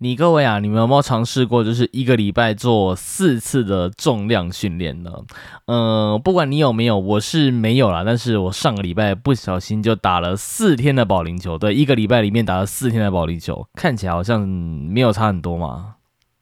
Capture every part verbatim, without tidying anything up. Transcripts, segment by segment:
你各位啊，你们有没有尝试过，就是一个礼拜做四次的重量训练呢？呃，不管你有没有，我是没有啦。但是我上个礼拜不小心就打了四天的保龄球，对，一个礼拜里面打了四天的保龄球，看起来好像没有差很多嘛。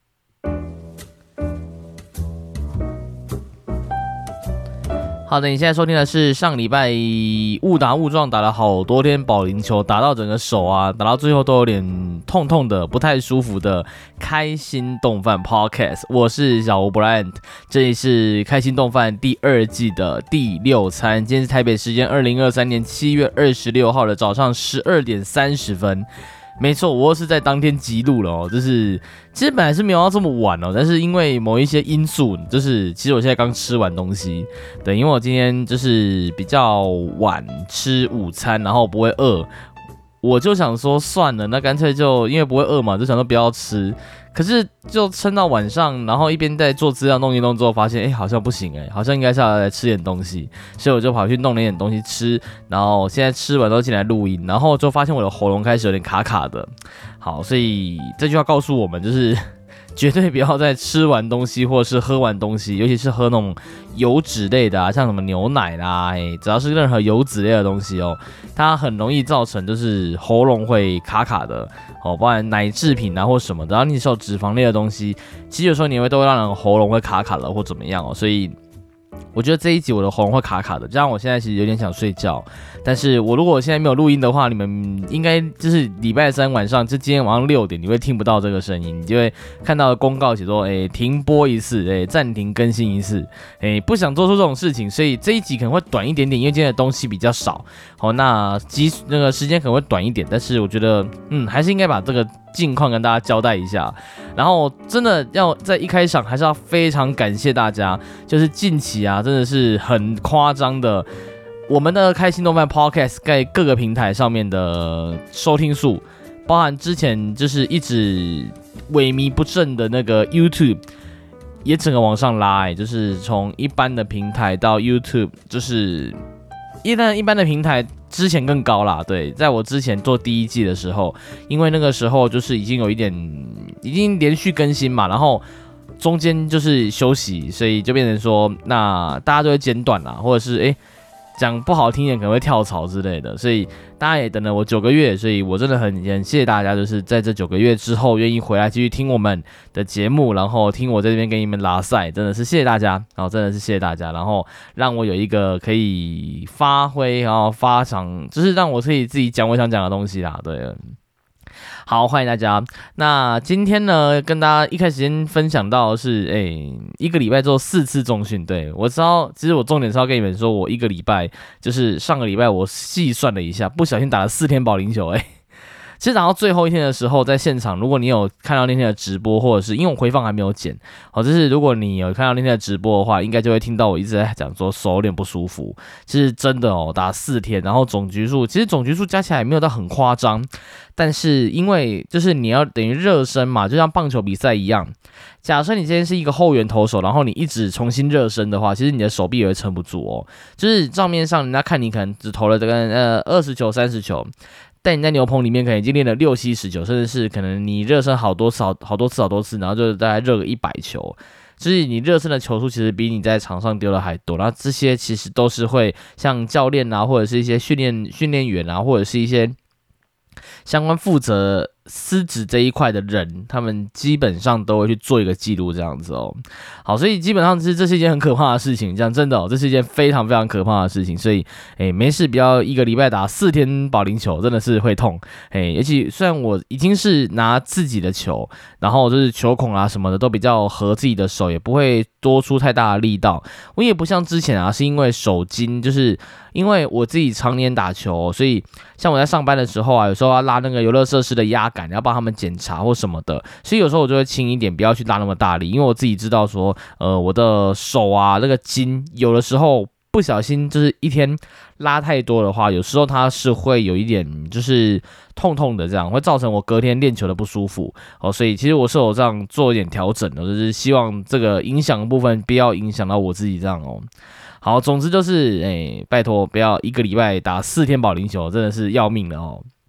好的，你现在收听的是上礼拜误打误撞打了好多天保龄球，打到整个手啊，打到最后都有点痛痛的，不太舒服的开心动饭 Podcast， 我是小吴 Bryant， 这里是开心动饭第二季的第六餐，今天是台北时间二零二三年七月二十六号的早上十二点三十分。没错，我是在当天记录了哦，就是其实本来是没有要这么晚哦，但是因为某一些因素，就是其实我现在刚吃完东西，对，因为我今天就是比较晚吃午餐，然后不会饿，我就想说算了，那干脆就因为不会饿嘛，就想说不要吃。可是就撑到晚上，然后一边在做资料弄一弄之后，发现哎、欸、好像不行哎、欸，好像应该是要来吃点东西，所以我就跑去弄了点东西吃，然后现在吃完都进来录音，然后就发现我的喉咙开始有点卡卡的。好，所以这句话告诉我们就是。绝对不要在吃完东西或者是喝完东西，尤其是喝那种油脂类的啊，像什么牛奶啦，欸、只要是任何油脂类的东西哦，它很容易造成就是喉咙会卡卡的哦，包含奶制品啊或什么的，然后你吃有脂肪类的东西，其实有时候你会都会让人喉咙会卡卡的或怎么样哦，所以。我觉得这一集我的喉咙会卡卡的，加上我现在其实有点想睡觉，但是我如果现在没有录音的话，你们应该就是礼拜三晚上，就今天晚上六点，你会听不到这个声音，你就会看到公告写说，哎，停播一次，哎，暂停更新一次，哎，不想做出这种事情，所以这一集可能会短一点点，因为今天的东西比较少，好，那集那个时间可能会短一点，但是我觉得，嗯，还是应该把这个近况跟大家交代一下，然后真的要在一开场还是要非常感谢大家，就是近期啊。真的是很夸张的，我们的开心动漫 Podcast 在各个平台上面的收听数，包含之前就是一直萎靡不振的那个 YouTube， 也整个往上拉、欸，就是从一般的平台到 YouTube， 就是一般一般的平台之前更高啦。对，在我之前做第一季的时候，因为那个时候就是已经有一点已经连续更新嘛，然后。中间就是休息，所以就变成说，那大家都会间断啦，或者是哎讲不好听一点可能会跳槽之类的，所以大家也等了我九个月，所以我真的很很谢谢大家，就是在这九个月之后愿意回来继续听我们的节目，然后听我在这边跟你们拉赛，真的是谢谢大家，然后真的是谢谢大家，然后让我有一个可以发挥，然后发场，就是让我可以自己讲我想讲的东西啦，对。好，欢迎大家。那今天呢，跟大家一开始先分享到的是，哎、欸，一个礼拜做四次重训。对，我知道，其实我重点是要跟你们说，我一个礼拜就是上个礼拜我细算了一下，不小心打了四天保龄球、欸，哎。其实打到最后一天的时候，在现场，如果你有看到那天的直播，或者是因为我回放还没有剪，好，就是如果你有看到那天的直播的话，应该就会听到我一直在讲说手有点不舒服。其实真的哦，打四天，然后总局数，其实总局数加起来也没有到很夸张，但是因为就是你要等于热身嘛，就像棒球比赛一样。假设你今天是一个后援投手，然后你一直重新热身的话，其实你的手臂也会撑不住哦。就是账面上人家看你可能只投了这个呃二十球、三十球。但你在牛棚里面可能已经练了六七十球，甚至是可能你热身好多次、好好多次、好多次，然后就大概热个一百球，就是你热身的球数其实比你在场上丢的还多。然后这些其实都是会像教练啊，或者是一些训练训练员啊，或者是一些相关负责司职这一块的人，他们基本上都会去做一个记录这样子哦。好，所以基本上是这是一件很可怕的事情，这样真的哦，这是一件非常非常可怕的事情。所以，哎，没事，不要一个礼拜打四天保龄球，真的是会痛。哎，而且虽然我已经是拿自己的球，然后就是球孔啊什么的都比较合自己的手，也不会多出太大的力道。我也不像之前啊，是因为手筋，就是因为我自己常年打球，所以像我在上班的时候啊，有时候要拉那个游乐设施的压杆，要帮他们检查或什么的，所以有时候我就会轻一点，不要去拉那么大力，因为我自己知道说，呃，我的手啊那个筋，有的时候不小心就是一天拉太多的话，有时候它是会有一点就是痛痛的，这样会造成我隔天练球的不舒服哦，所以其实我是有这样做一点调整的，就是希望这个影响的部分不要影响到我自己这样哦。好，总之就是，哎，拜托不要一个礼拜打四天保龄球，真的是要命了哦。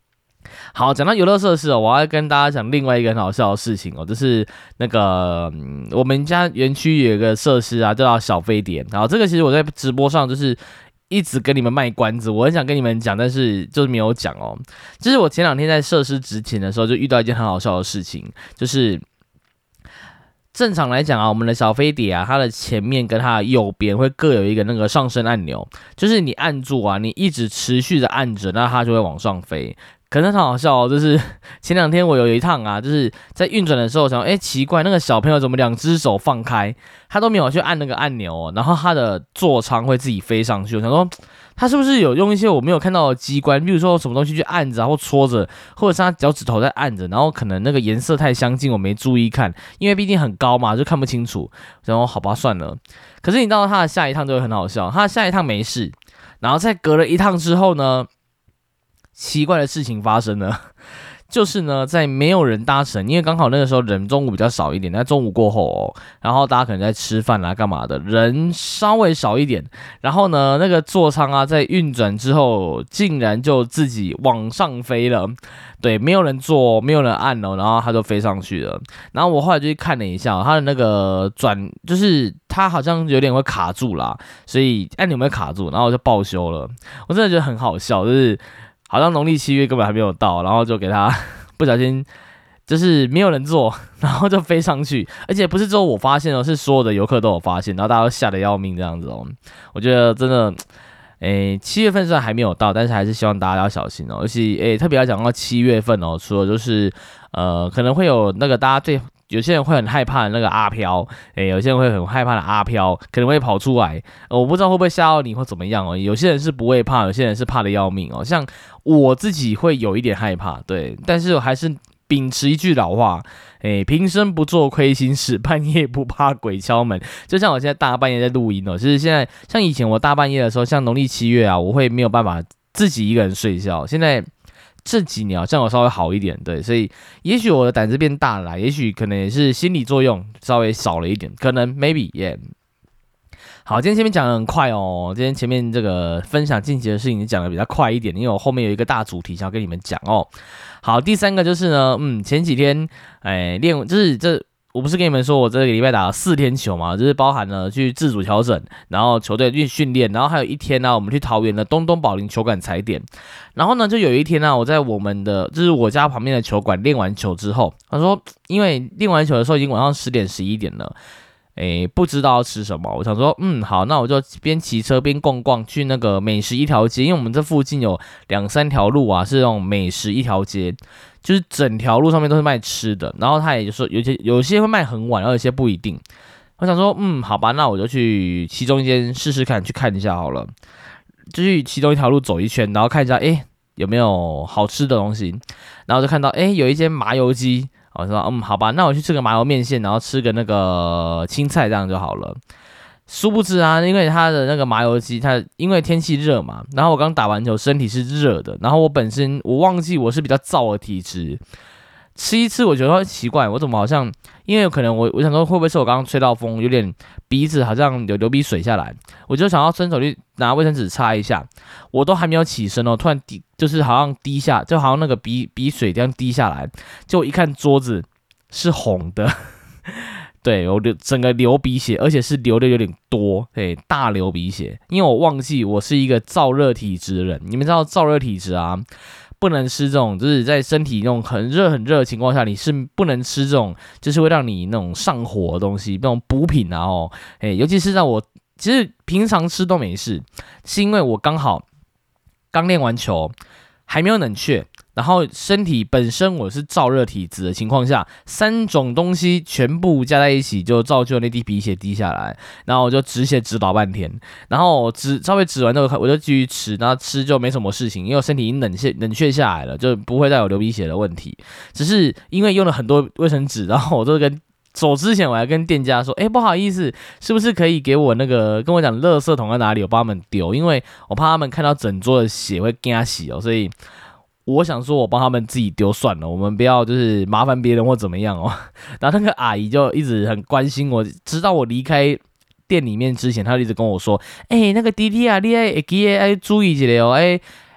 好，讲到游乐设施哦，我要跟大家讲另外一个很好笑的事情哦，就是那个、嗯、我们家园区有一个设施啊，叫小飞碟。然后这个其实我在直播上就是一直跟你们卖关子，我很想跟你们讲，但是就是没有讲哦。就是我前两天在设施执勤的时候，就遇到一件很好笑的事情，就是正常来讲啊，我们的小飞碟啊，它的前面跟它的右边会各有一个那个上升按钮，就是你按住啊，你一直持续的按着，那它就会往上飞。可是很好笑哦，就是前两天我有一趟啊，就是在运转的时候，我想，哎，奇怪，那个小朋友怎么两只手放开，他都没有去按那个按钮哦，然后他的座舱会自己飞上去。我想说，他是不是有用一些我没有看到的机关，比如说什么东西去按着、啊、或戳着，或者是他脚趾头在按着，然后可能那个颜色太相近，我没注意看，因为毕竟很高嘛，就看不清楚。然后好吧，算了。可是你到他的下一趟就会很好笑，他的下一趟没事，然后在隔了一趟之后呢？奇怪的事情发生了，就是呢，在没有人搭乘，因为刚好那个时候人中午比较少一点，在中午过后哦，然后大家可能在吃饭啦、干嘛的，人稍微少一点，然后呢，那个座舱啊，在运转之后，竟然就自己往上飞了，对，没有人坐，没有人按哦，然后它就飞上去了。然后我后来就去看了一下、哦，它的那个转，就是它好像有点会卡住啦，所以按钮没有卡住，然后我就报修了。我真的觉得很好笑，就是。好像农历七月根本还没有到，然后就给他不小心，就是没有人坐，然后就飞上去，而且不是只有我发现哦，是所有的游客都有发现，然后大家都吓得要命这样子哦。我觉得真的，诶，七月份虽然还没有到，但是还是希望大家要小心哦。尤其诶，特别要讲到七月份哦，除了就是呃，可能会有那个大家最。有些人会很害怕的那个阿飘，诶，有些人会很害怕的阿飘，可能会跑出来，呃，我不知道会不会吓到你或怎么样哦。有些人是不会怕，有些人是怕的要命哦。像我自己会有一点害怕，对，但是我还是秉持一句老话，诶，平生不做亏心事，半夜不怕鬼敲门。就像我现在大半夜在录音哦，其实现在像以前我大半夜的时候，像农历七月啊，我会没有办法自己一个人睡觉，现在。这几年好像我稍微好一点，对，所以也许我的胆子变大了啦，也许可能也是心理作用稍微少了一点，可能 maybe yeah。好，今天前面讲的很快哦，今天前面这个分享近期的事情讲的比较快一点，因为我后面有一个大主题想要跟你们讲哦。好，第三个就是呢，嗯，前几天哎练就是这。我不是跟你们说，我这个礼拜打了四天球嘛，就是包含了去自主调整，然后球队去训练，然后还有一天呢、啊，我们去桃园的东东宝林球馆踩点。然后呢，就有一天呢、啊，我在我们的就是我家旁边的球馆练完球之后，他说，因为练完球的时候已经晚上十点十一点了。诶，不知道要吃什么，我想说，嗯，好，那我就边骑车边逛逛，去那个美食一条街，因为我们这附近有两三条路啊，是那种美食一条街，就是整条路上面都是卖吃的，然后他也就说有些有些会卖很晚，然后有些不一定。我想说，嗯，好吧，那我就去其中一间试试看，去看一下好了，就去其中一条路走一圈，然后看一下，诶，有没有好吃的东西，然后就看到，诶，有一间麻油鸡。我说嗯，好吧，那我去吃个麻油面线，然后吃个那个青菜，这样就好了。殊不知啊，因为它的那个麻油鸡，它因为天气热嘛，然后我刚打完球，身体是热的，然后我本身我忘记我是比较燥的体质，吃一吃我觉得奇怪，我怎么好像，因为可能我我想说会不会是我刚刚吹到风，有点鼻子好像有流鼻水下来，我就想要伸手去拿卫生纸擦一下，我都还没有起身哦，突然滴就是好像滴下，就好像那个鼻鼻水这样滴下来，结果一看桌子是红的。对，我流整个流鼻血，而且是流的有点多，对，大流鼻血。因为我忘记我是一个燥热体质的人，你们知道燥热体质啊，不能吃这种，就是在身体那种很热很热的情况下，你是不能吃这种，就是会让你那种上火的东西，那种补品啊哦，哎，尤其是在我其实平常吃都没事，是因为我刚好刚练完球，还没有冷却。然后身体本身我是燥热体质的情况下，三种东西全部加在一起，就造就那滴鼻血滴下来，然后我就止血止老半天，然后止稍微止完之后，我就继续吃，然后吃就没什么事情，因为我身体已经冷却冷却下来了，就不会再有流鼻血的问题。只是因为用了很多卫生纸，然后我就跟走之前我还跟店家说，哎，不好意思，是不是可以给我那个跟我讲垃圾桶在哪里，我帮他们丢，因为我怕他们看到整桌的血会惊死哦，所以。我想说，我帮他们自己丢算了，我们不要就是麻烦别人或怎么样哦。然后那个阿姨就一直很关心我，直到我离开店里面之前，她就一直跟我说：“哎、欸，那个弟弟啊，你要记得要注意一下哦，哎、欸，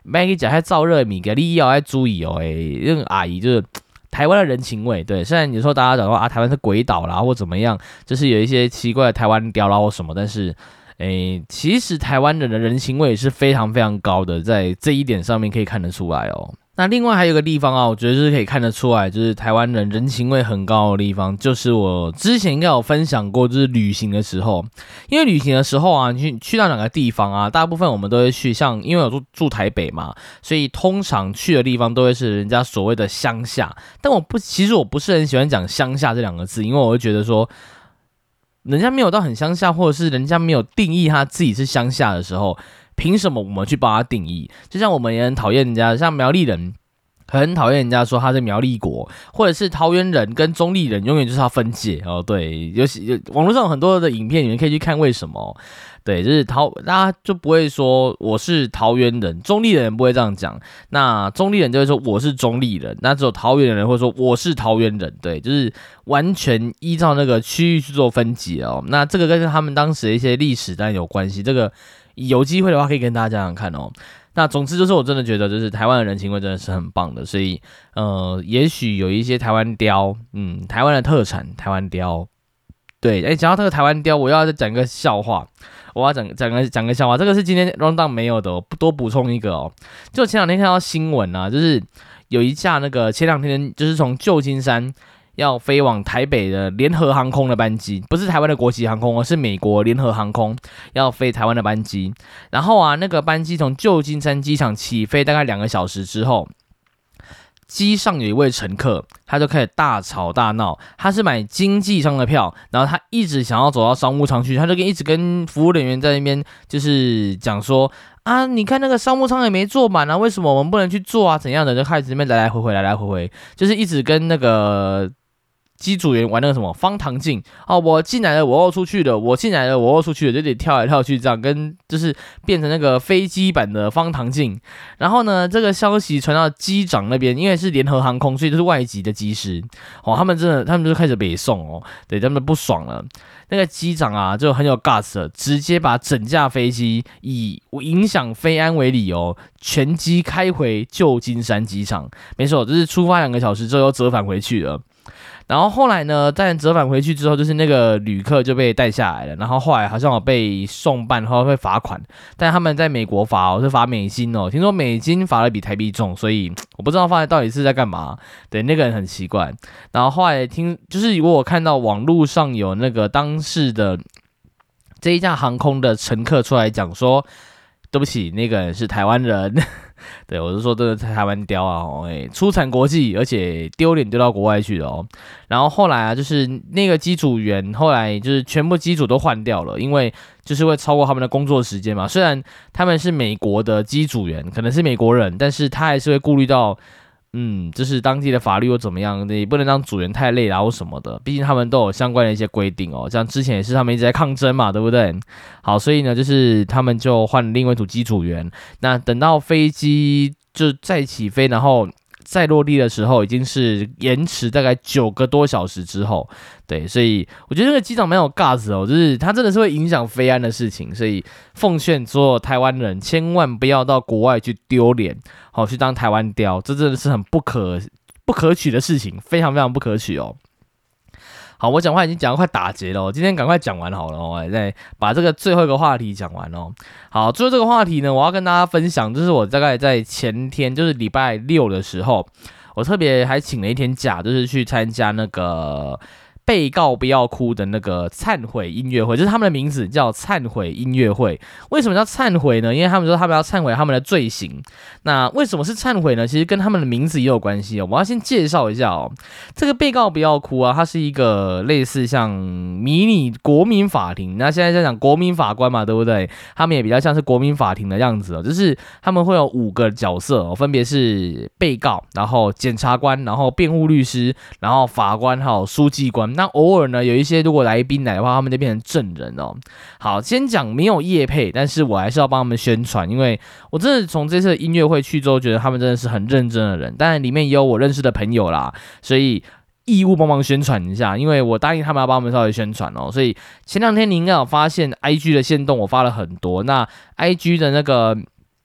别去吃遐燥热的物件，你以后要注意哦。诶，那个阿姨就是台湾的人情味，对，虽然有时候大家讲说啊，台湾是鬼岛啦，或怎么样，就是有一些奇怪的台湾雕啦或什么，但是。诶，其实台湾人的人情味也是非常非常高的，在这一点上面可以看得出来哦。那另外还有一个地方啊，我觉得就是可以看得出来，就是台湾人人情味很高的地方，就是我之前应该有分享过，就是旅行的时候，因为旅行的时候啊，你去去到哪个地方啊，大部分我们都会去，像因为我住住台北嘛，所以通常去的地方都会是人家所谓的乡下，但我不，其实我不是很喜欢讲乡下这两个字，因为我会觉得说。人家没有到很乡下，或者是人家没有定义他自己是乡下的时候，凭什么我们去帮他定义？就像我们也很讨厌人家，像苗栗人很讨厌人家说他是苗栗国，或者是桃园人跟中立人永远就是要分界哦。对，尤其有网络上有很多的影片，你们可以去看为什么。对，就是桃，大家就不会说我是桃园人，中立人不会这样讲。那中立人就会说我是中立人，那只有桃园的人会说我是桃园人。对，就是完全依照那个区域去做分级哦。那这个跟他们当时的一些历史当然有关系，这个有机会的话可以跟大家讲讲看哦。那总之就是我真的觉得，就是台湾的人情味真的是很棒的，所以呃，也许有一些台湾雕，嗯，台湾的特产，台湾雕。对，哎，讲到这个台湾雕，我要再讲一个笑话。我要讲讲个讲个笑话，这个是今天 rundown 没有的，我多补充一个哦。就前两天看到新闻啊，就是有一架那个前两天就是从旧金山要飞往台北的联合航空的班机，不是台湾的国际航空，而是美国联合航空要飞台湾的班机。然后啊，那个班机从旧金山机场起飞，大概两个小时之后。机上有一位乘客，他就开始大吵大闹。他是买经济舱的票，然后他一直想要走到商务舱去，他就跟一直跟服务人员在那边就是讲说啊，你看那个商务舱也没坐满啊，为什么我们不能去坐啊？怎样的？就开始那边来来回回，来来回回，就是一直跟那个。机组员玩那个什么方糖镜哦，我进来了，我又出去了，我进来了，我又出去了，就得跳来跳去，这样跟就是变成那个飞机版的方糖镜。然后呢，这个消息传到机长那边，因为是联合航空，所以就是外籍的机师哦，他们真的，他们就开始北宋哦，对他们不爽了。那个机长啊，就很有 guts 了，直接把整架飞机以影响飞安为理由，全机开回旧金山机场。没错，就是出发两个小时之后又折返回去了。然后后来呢，在折返回去之后，就是那个旅客就被带下来了。然后后来好像有被送办，后来被罚款。但他们在美国罚哦，是罚美金哦。听说美金罚的比台币重，所以我不知道罚的到底是在干嘛。对，那个人很奇怪。然后后来听，就是如果我看到网络上有那个当事的这一架航空的乘客出来讲说，对不起，那个人是台湾人。对，我是说这个台湾雕啊，哦，欸，出产国际，而且丢脸丢到国外去了哦。然后后来啊，就是那个机组员，后来就是全部机组都换掉了，因为就是会超过他们的工作时间嘛。虽然他们是美国的机组员，可能是美国人，但是他还是会顾虑到。嗯，就是当地的法律又怎么样，也不能让组员太累啦或什么的，毕竟他们都有相关的一些规定哦。像之前也是他们一直在抗争嘛，对不对？好，所以呢，就是他们就换另外一组机组员。那等到飞机就再起飞，然后再落地的时候，已经是延迟大概九个多小时之后。对，所以我觉得这个机长蛮有 guts 哦，就是他真的是会影响飞安的事情，所以奉劝所有台湾人千万不要到国外去丢脸，好去当台湾雕，这真的是很不可不可取的事情，非常非常不可取哦。好，我讲话已经讲到快打结了，今天赶快讲完好了哦，再把这个最后一个话题讲完哦。好，最后这个话题呢，我要跟大家分享，就是我大概在前天，就是礼拜六的时候，我特别还请了一天假，就是去参加那个。被告不要哭的那个忏悔音乐会，就是他们的名字叫忏悔音乐会。为什么叫忏悔呢？因为他们说他们要忏悔他们的罪行。那为什么是忏悔呢？其实跟他们的名字也有关系哦。我要先介绍一下哦，这个被告不要哭啊，它是一个类似像迷你国民法庭。那现在在讲国民法官嘛，对不对？他们也比较像是国民法庭的样子哦，就是他们会有五个角色哦，分别是被告，然后检察官，然后辩护律师，然后法官，还有书记官。那偶尔呢，有一些如果来宾来的话，他们就变成证人哦。好，先讲没有业配，但是我还是要帮他们宣传，因为我真的从这次音乐会去之后，觉得他们真的是很认真的人。当然里面也有我认识的朋友啦，所以义务帮忙宣传一下，因为我答应他们要帮我们稍微宣传哦。所以前两天你应该有发现 I G 的限动我发了很多，那 I G 的那个。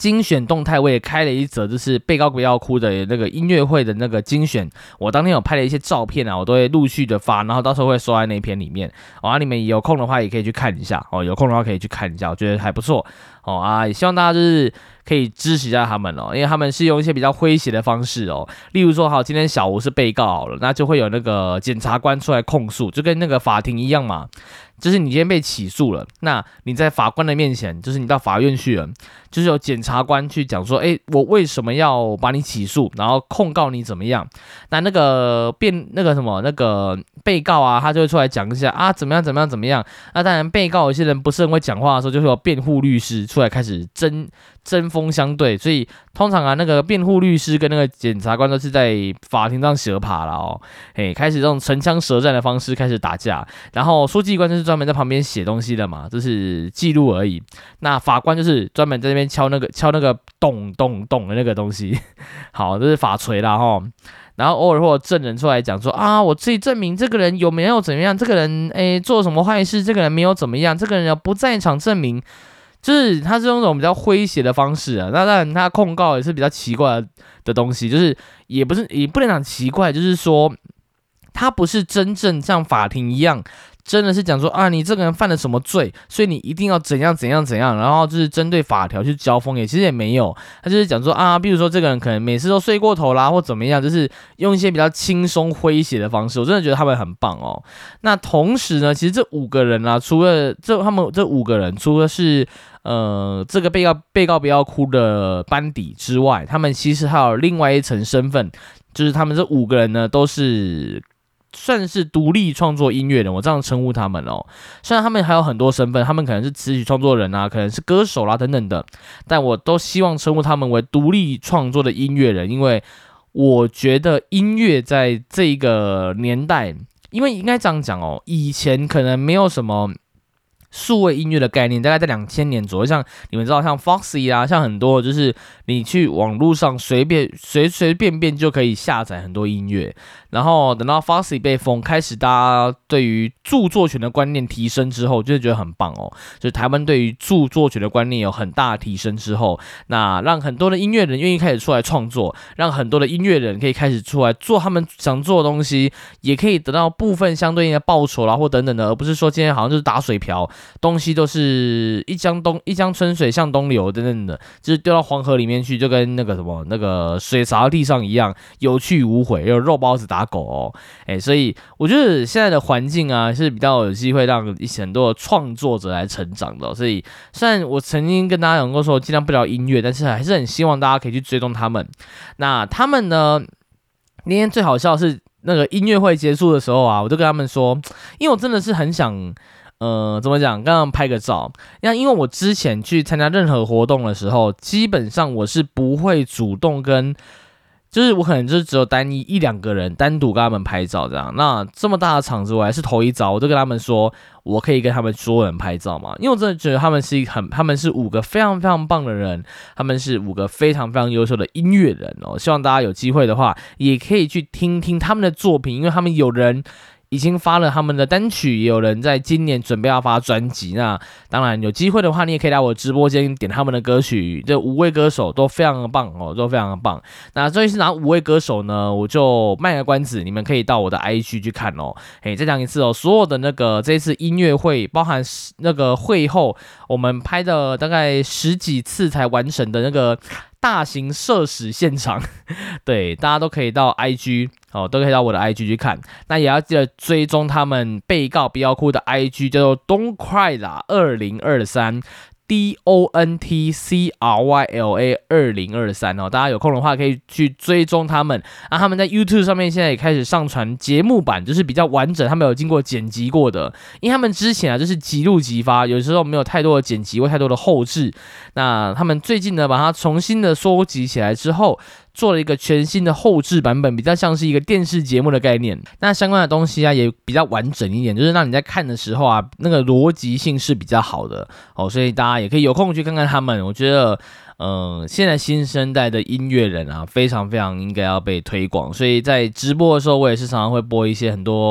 精选动态我也开了一则，就是被告不要哭的那个音乐会的那个精选，我当天有拍了一些照片啊，我都会陆续的发，然后到时候会收在那篇里面哦。啊，你们有空的话也可以去看一下哦，有空的话可以去看一下，我觉得还不错哦啊，也希望大家就是可以支持一下他们哦，因为他们是用一些比较诙谐的方式哦，例如说好，今天小吴是被告好了，那就会有那个检察官出来控诉，就跟那个法庭一样嘛。就是你今天被起诉了，那你在法官的面前，就是你到法院去了，就是有检察官去讲说，哎，我为什么要把你起诉，然后控告你怎么样？那那个辩那个什么那个被告啊，他就会出来讲一下啊，怎么样怎么样怎么样。那当然，被告有些人不是很会讲话的时候，就会有辩护律师出来开始争针锋相对，所以通常啊，那个辩护律师跟那个检察官都是在法庭上蛇爬了哦，哎，开始这种唇枪舌战的方式开始打架，然后书记官就是专门在旁边写东西的嘛，就是记录而已。那法官就是专门在那边敲那个敲那个咚咚咚的那个东西，好，这是法锤啦齁。然后偶尔会有证人出来讲说啊，我自己证明这个人有没有怎么样，这个人诶做什么坏事，这个人没有怎么样，这个人有不在场证明。就是他是用这种比较诙谐的方式啊，那当然他控告也是比较奇怪的东西，就是也不是也不能讲奇怪，就是说他不是真正像法庭一样，真的是讲说啊，你这个人犯了什么罪，所以你一定要怎样怎样怎样，然后就是针对法条去交锋，也其实也没有，他就是讲说啊，比如说这个人可能每次都睡过头啦，或怎么样，就是用一些比较轻松诙谐的方式，我真的觉得他们很棒哦。那同时呢，其实这五个人啊，除了这他们这五个人，除了是呃这个被告被告不要哭的班底之外，他们其实还有另外一层身份，就是他们这五个人呢都是算是独立创作音乐人，我这样称呼他们哦。虽然他们还有很多身份，他们可能是词曲创作人啊，可能是歌手啦等等的，但我都希望称呼他们为独立创作的音乐人，因为我觉得音乐在这个年代，因为应该这样讲哦，以前可能没有什么数位音乐的概念，大概在两千年左右，像你们知道，像 Foxy 啊，像很多就是你去网络上随便随随便便就可以下载很多音乐，然后等到 Foxy 被封，开始大家对于著作权的观念提升之后，就觉得很棒哦。就是台湾对于著作权的观念有很大的提升之后，那让很多的音乐人愿意开始出来创作，让很多的音乐人可以开始出来做他们想做的东西，也可以得到部分相对应的报酬啦或等等的，而不是说今天好像就是打水漂。东西都是一江东一江春水向东流等等的，就是丢到黄河里面去，就跟那个什么那个水洒到地上一样，有去无回，有肉包子打狗哦，哎，所以我觉得现在的环境啊是比较有机会让很多的创作者来成长的、哦，所以虽然我曾经跟大家讲过说尽量不聊音乐，但是还是很希望大家可以去追踪他们。那他们呢，那天最好笑的是那个音乐会结束的时候啊，我就跟他们说，因为我真的是很想。呃，怎么讲？刚刚拍个照，那因为我之前去参加任何活动的时候，基本上我是不会主动跟，就是我可能就是只有单一一两个人单独跟他们拍照这样。那这么大的场子，我还是头一遭，我就跟他们说，我可以跟他们所有人拍照嘛，因为我真的觉得他们是一个很，他们是五个非常非常棒的人，他们是五个非常非常优秀的音乐人哦。希望大家有机会的话，也可以去听听他们的作品，因为他们有人已经发了他们的单曲，也有人在今年准备要发专辑。那当然有机会的话，你也可以来我直播间点他们的歌曲。这五位歌手都非常的棒哦，都非常的棒。那至于是哪五位歌手呢？我就卖个关子，你们可以到我的 I G 去看哦。嘿，再讲一次哦，所有的那个这一次音乐会，包含那个会后我们拍的大概十几次才完成的那个大型社死现场，对，大家都可以到 I G 哦，都可以到我的 I G 去看。那也要记得追踪他们被告不要哭的 I G， 叫做 Don't Cry 啦二零二三。D O N T C R Y L A 二零二三哦，大家有空的话可以去追踪他们。啊，他们在 YouTube 上面现在也开始上传节目版，就是比较完整，他们有经过剪辑过的。因为他们之前啊就是即录即发，有时候没有太多的剪辑或太多的后制。那他们最近呢把它重新的收集起来之后，做了一个全新的后制版本，比较像是一个电视节目的概念。那相关的东西啊也比较完整一点，就是让你在看的时候啊，那个逻辑性是比较好的哦，所以大家也可以有空去看看他们。我觉得，嗯、呃，现在新生代的音乐人啊，非常非常应该要被推广。所以在直播的时候，我也是常常会播一些很多。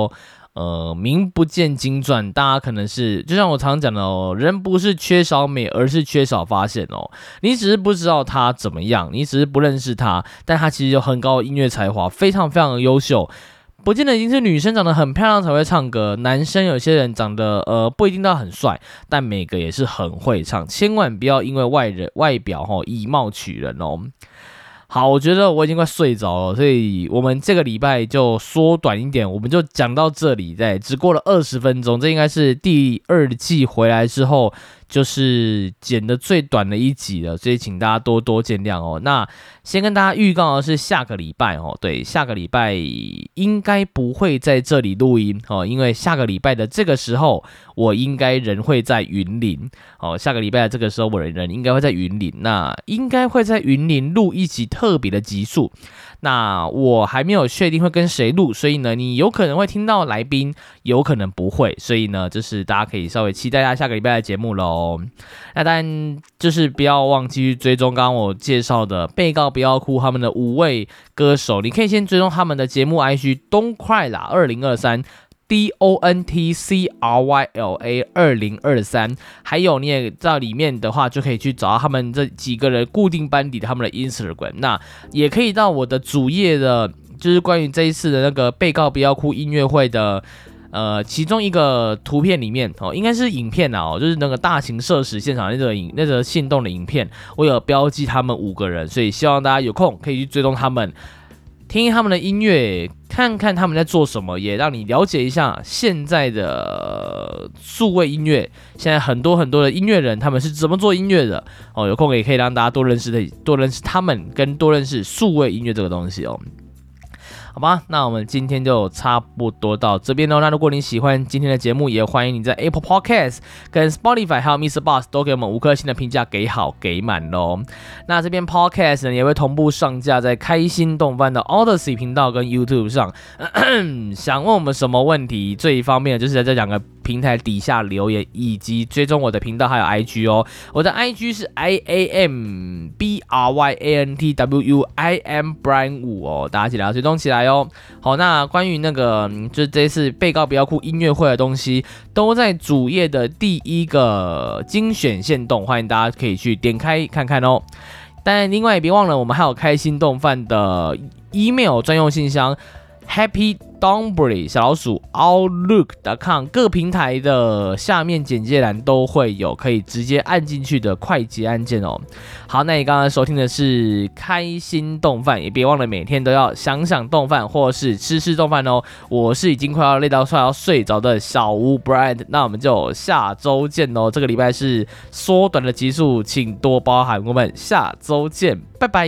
呃，名不见经传，大家可能是就像我常讲的哦，人不是缺少美，而是缺少发现哦。你只是不知道他怎么样，你只是不认识他，但他其实有很高的音乐才华，非常非常的优秀。不见得一定是女生长得很漂亮才会唱歌，男生有些人长得呃不一定到很帅，但每个也是很会唱，千万不要因为外人外表吼以貌取人哦。好，我觉得我已经快睡着了，所以我们这个礼拜就缩短一点，我们就讲到这里，对，只过了二十分钟，这应该是第二季回来之后就是剪的最短的一集了，所以请大家多多见谅哦。那先跟大家预告的是下个礼拜哦，对，下个礼拜应该不会在这里录音哦，因为下个礼拜的这个时候我应该人会在云林哦，下个礼拜的这个时候我人应该会在云林，那应该会在云林录一集特别的集数。那我还没有确定会跟谁录，所以呢，你有可能会听到来宾，有可能不会，所以呢，就是大家可以稍微期待一下下个礼拜的节目喽。那当然就是不要忘记去追踪刚刚我介绍的被告不要哭他们的五位歌手，你可以先追踪他们的节目 I G Don't Cry 啦二零二三。D O N T C R Y L A 二零二三，还有你也在里面的话，就可以去找到他们这几个人固定班底的他们的 Instagram， 那也可以到我的主页的，就是关于这一次的那个被告不要哭音乐会的。呃，其中一个图片里面哦，应该是影片啊，哦，就是那个大型社死现场那个影那个限动的影片，我有标记他们五个人，所以希望大家有空可以去追踪他们。听他们的音乐，看看他们在做什么，也让你了解一下现在的数位音乐。现在很多很多的音乐人，他们是怎么做音乐的哦？有空也可以让大家多认识的，多认识他们，跟多认识数位音乐这个东西哦。好吧，那我们今天就差不多到这边喽。那如果你喜欢今天的节目，也欢迎你在 Apple Podcast 跟 Spotify 还有 Mister Boss 都给我们五颗星的评价，给好给满喽。那这边 Podcast 呢也会同步上架在开心动漫的 Odyssey 频道跟 YouTube 上。想问我们什么问题，最方便的就是在这两个平台底下留言，以及追踪我的频道还有 I G 哦。我的 I G 是 I A M B R Y A N T W U I M Brian 五哦，大家记得要追踪起来哦。好，那关于那个就是这次被告不要哭音乐会的东西，都在主页的第一个精选限动，欢迎大家可以去点开看看哦。但另外也别忘了，我们还有开心动饭的 email 专用信箱 Happy Donbury 小老鼠 outlook 点 com 各平台的下面简介栏都会有可以直接按进去的快捷按键哦。好，那你刚刚收听的是开心动饭，也别忘了每天都要想想动饭或是吃吃动饭哦。我是已经快要累到快要睡着的小吴 Brian， 那我们就下周见哦。这个礼拜是缩短的集数，请多包涵，我们下周见，拜拜。